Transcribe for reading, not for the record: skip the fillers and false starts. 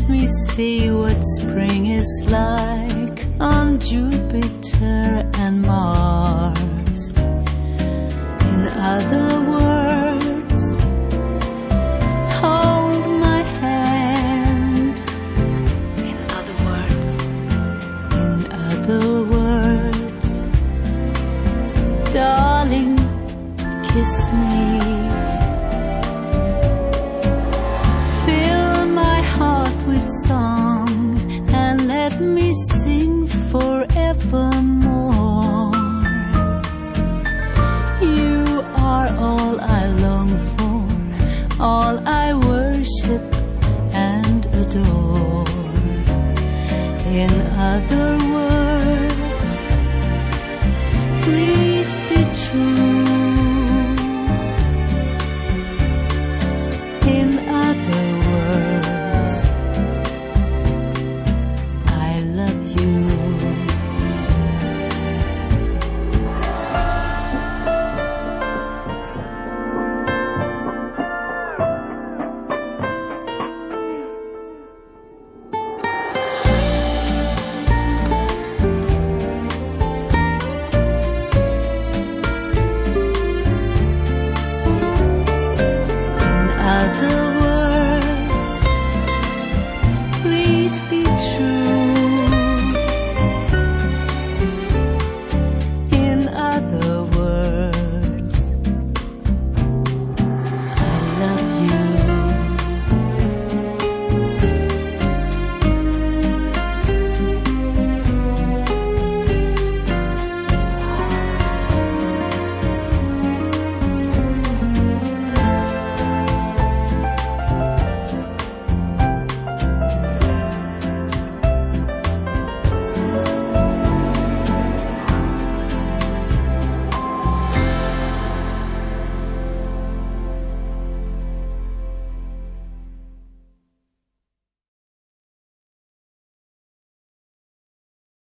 me see what spring is like on Jupiter and Mars. In other words, hold my hand. In other words, darling, kiss me. Fill my heart with song and let me sing forevermore. You are all I long for, all I worship and adore. In other